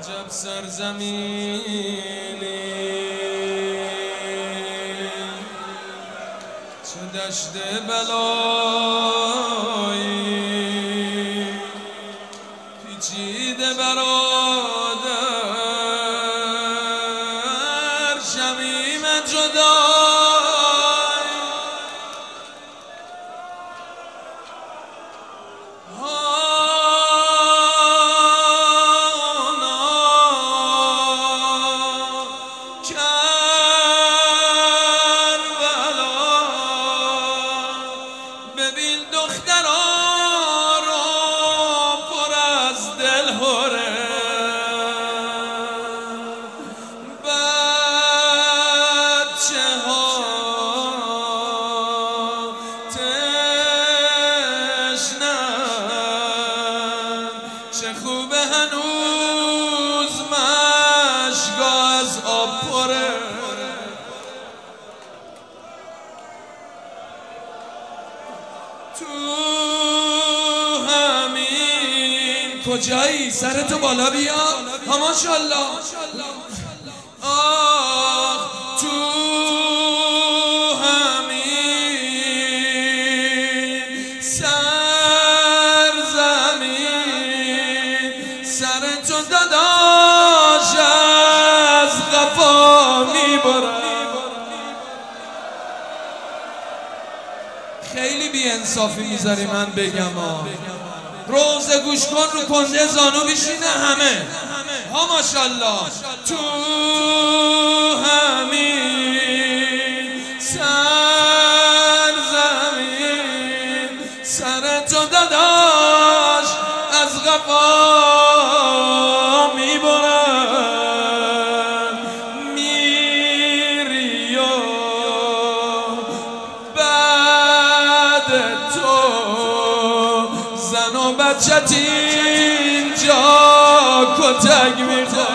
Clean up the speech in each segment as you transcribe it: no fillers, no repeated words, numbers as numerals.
عجب سرزمینی چه دشت بلایی پیچیده برادر شمیم جدایی ببین دخترها رو پر از دل هره بچه ها تشنن چه خوبه هنوز مشکا از آب پره تو همین کجایی؟ سرتو بالا بیا ها ماشاءالله. آه تو همین سرزمین سرتو داداش از قفا میبره. خیلی بی انصافی میذاری من بگم روزه گوش کن رو کنده زانو بشینه همه ها ماشاءالله. تو همین سرزمین سرتو داداش از قفا میبرن میری و تو زن و بچت اینجا کتک میخواد.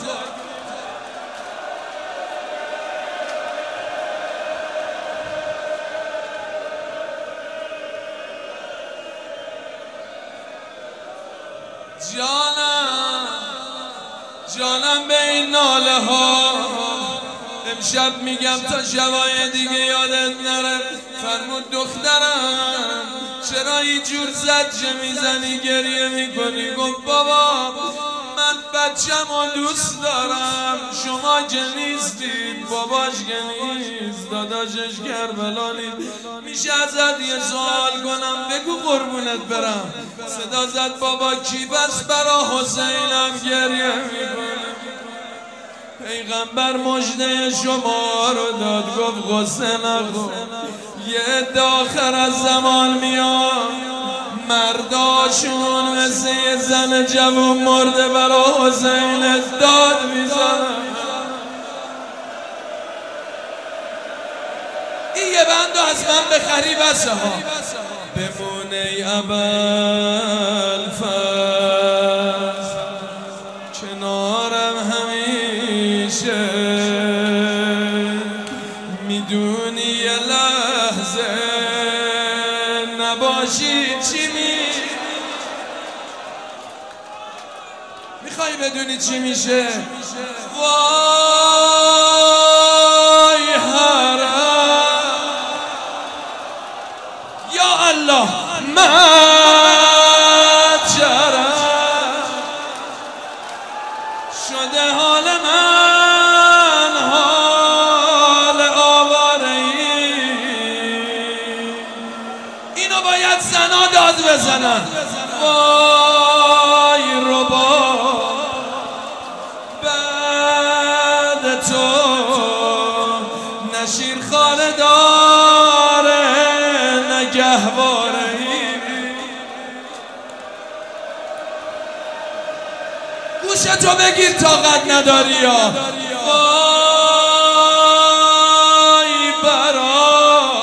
جانم به این ناله ها امشب میگم تا شبای دیگه یادت نره. فرمود دخترم چرا اینجور زجه میزنی گریه میکنی؟ گفت بابا من بچم و دوست دارم، شما که نیستید، باباش که نیست، داداشش کربلا نیست. میشه ازت یه سوال کنم؟ بگو قربونت برم. صدا زد بابا کی بس برا حسینم گریه میکنه؟ پیغمبر مژده شما رو داد، گفت غصه نخور، یه عده آخر از زمان میاد مرداشون مثل یه زن جوون مرده برا حسین داد میزنن. این یه بندو از من بخری بسه ها. بمونه ای ابوالفضل کنارم همیشه، میدونی یه لحظه نباشی چی میخوای بدونی چی میشه؟ وای حرم یا الله مجرم شده حال من حال آواره‌ای. اینو باید زنا داد بزنن. وای ربا بعد تو نشیر خانه داره نگهواره‌ای. گوشتو بگیر طاقت نداری یا وای برا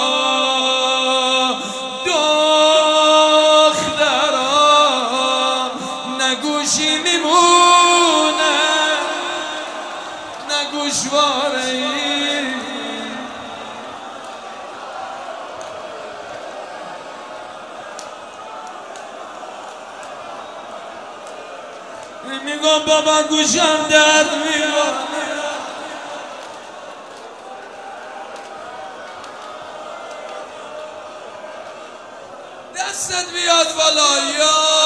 دخترا نگوشی میمونه نگوشواره‌ای. میگم بابا گوشم درد میگم دستت بیاد بالا یا